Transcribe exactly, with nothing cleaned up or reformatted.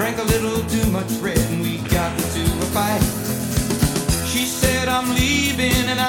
drank a little too much red and we got into a fight. She said I'm leaving and